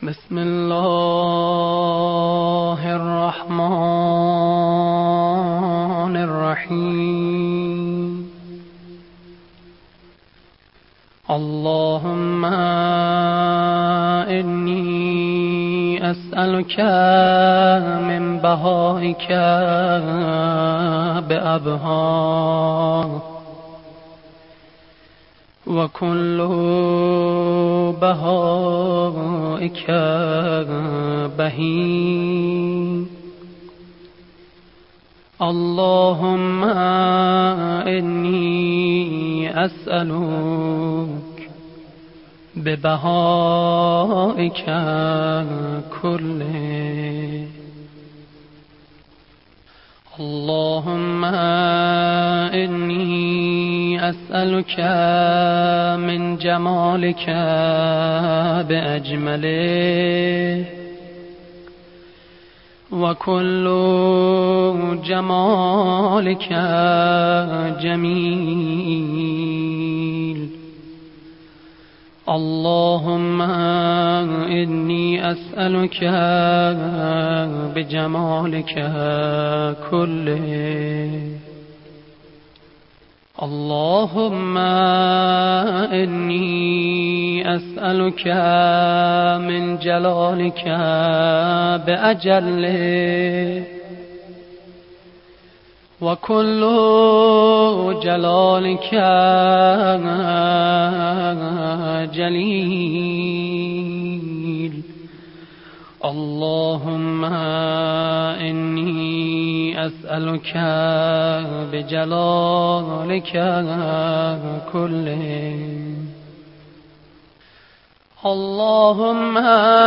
بسم الله الرحمن الرحیم. اللهم إني أسألك من بهائك بأبها وكل بهائك بهي. اللهم إني أسألك ببهائك كله. اللهم إني أسألك من جمالك بأجمله وكل جمالك جميل. اللهم إني أسألك بجمالك كله. اللهم إني أسألك من جلالك بأجله وكل جلالك جليل. اللهم إني أسألك بجلالك كله. اللهم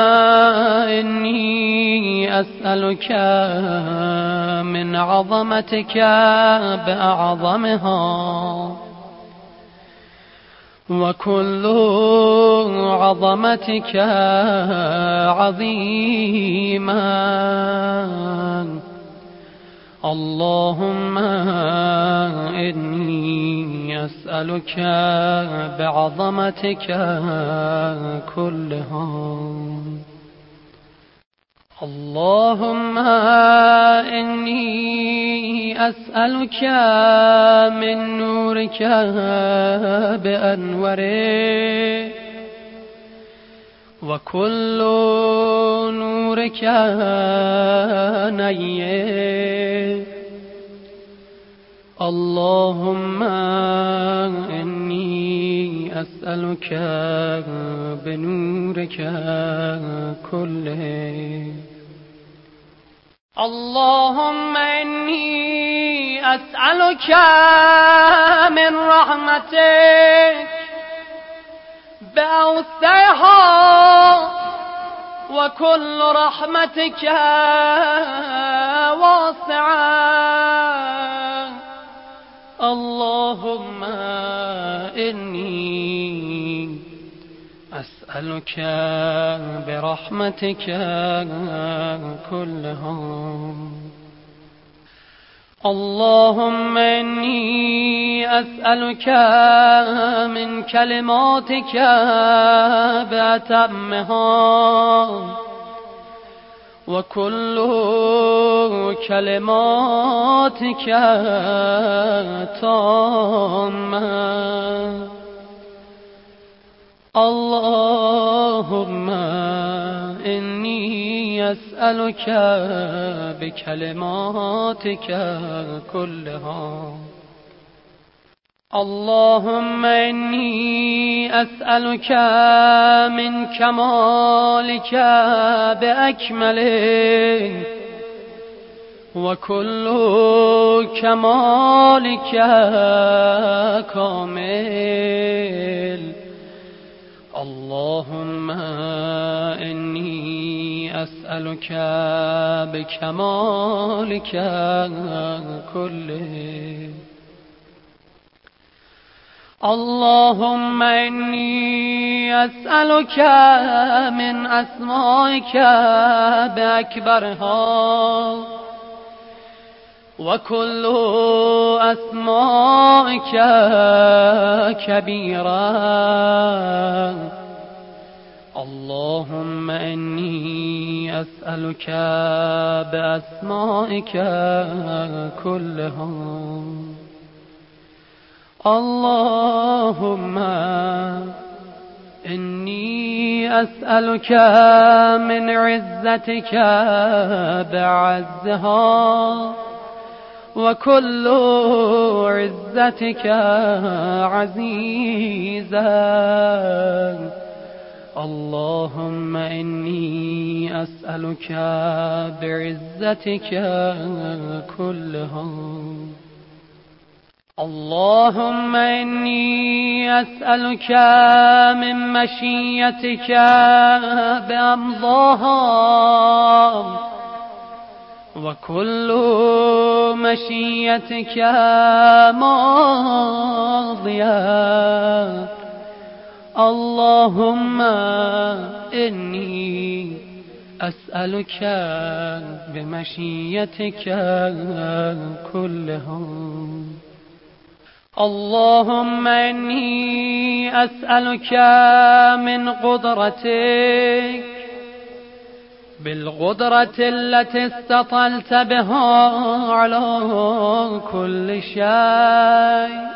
إني أسألك من عظمتك بأعظمها وكل عظمتك عظيما. اللهم إني أسألك بعظمتك كلها. اللهم إني أسألك من نورك بأنوره وكل نورك نيه. اللهم إني أسألك بنورك كله. اللهم إني أسألك من رحمتك بأوسعها وكل رحمتك واسعة. اللهم إني أسألك برحمتك كلها. اللهم إني أسألك من كلماتك بأتمها وكل كلماتك تامة. اللهم إني أسألك بكلماتك كلها. اللهم إني أسألك من كمالك بأكمله وكل كمالك كامل. اللهم إني أسألك بكمالك كله. اللهم إني أسألك من أسمائك بأكبرها وكل أسمائك كبيرا. اللهم إني أسألك بأسمائك كلهم. اللهم إني أسألك من عزتك بعزها، وكل عزتك عزيزا. اللهم إني أسألك بعزتك كلهم. اللهم إني أسألك من مشيتك بأمضاها، وكل مشيتك ماضية. اللهم إني أسألك بمشيتك كلهم. اللهم إني أسألك من قدرتك بالقدرة التي استطلت بها على كل شيء،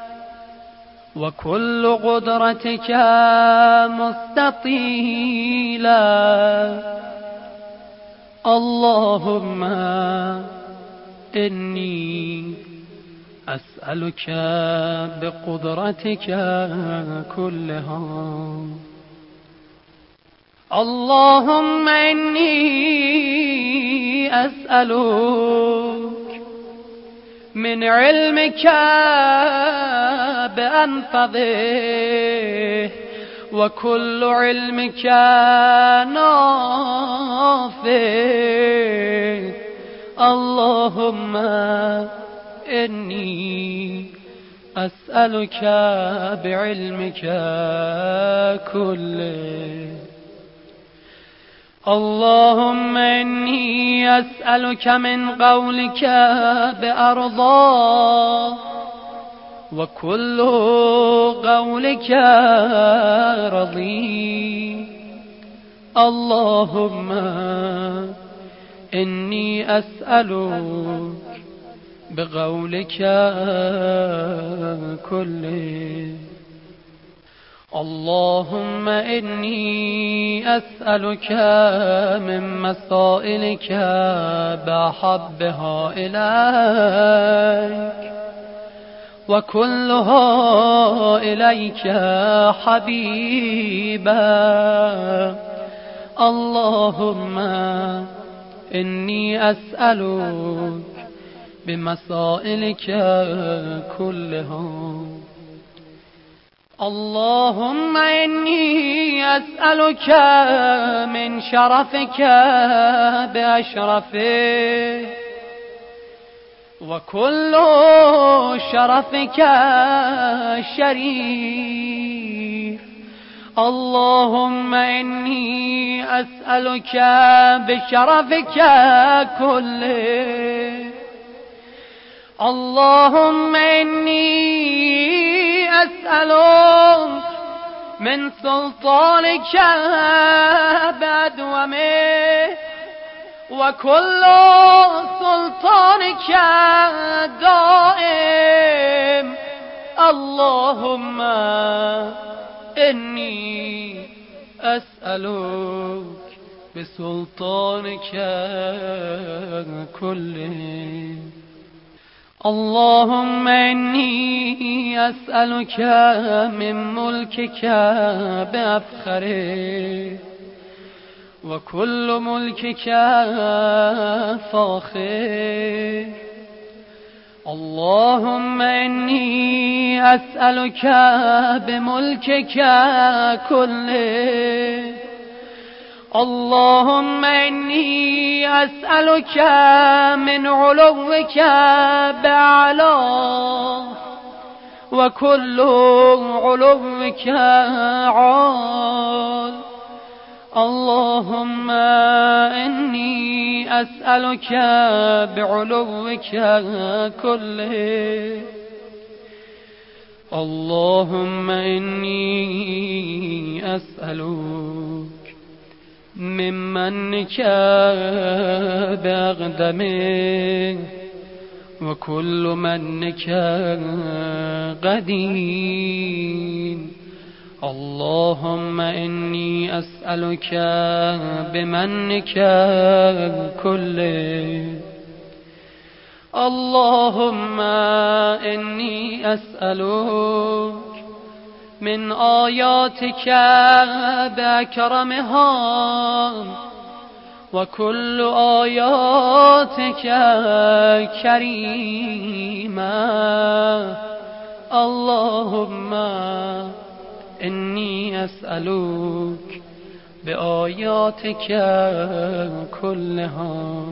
وكل قدرتك مستطيلة. اللهم إني أسألك بقدرتك كلها. اللهم إني أسألك من علمك بأنفذه، وكل علمك نافذ. اللهم إني أسألك بعلمك كله. اللهم إني أسألك من قولك بأرضاه، وكل قولك رضي. اللهم إني أسألك بقولك كله. اللهم إني أسألك من مسائلك بأحبها إليك، وكلها إليك حبيبا. اللهم إني أسألك بمسائلك كلهم. اللهم إني أسألك من شرفك بأشرفه، وكل شرفك شريف. اللهم إني أسألك بشرفك كله. اللهم إني أسألك من سلطانك بأدومه، وكل سلطانك دائم. اللهم إني أسألك بسلطانك كله. اللهم إني أسألك من ملكك بأفخره، وكل ملكك فاخر. اللهم إني أسألك بملكك كله. اللهم إني أسألك من علوك بأعلاه، وكل علوك عال. اللهم إني أسألك بعلوك كله. اللهم إني أسألك ممنك بأقدمه وكل منك قديم. اللهم إني أسألك بمنك كله. اللهم إني أسألك من آياتك بأكرمها وكل آياتك كريمة. اللهم إني أسألك بآياتك كلها.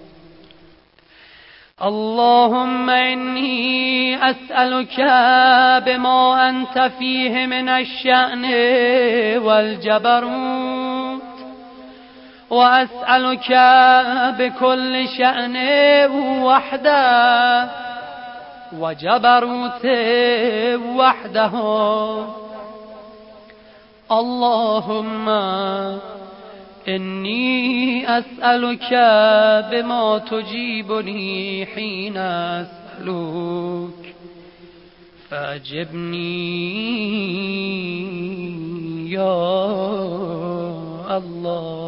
اللهم إني أسألك بما أنت فيه من الشأن والجبروت، وأسألك بكل شأن وحده وجبروت وحده. اللهم إني أسألك بما تجيبني حين أسألك فأجبني يا الله.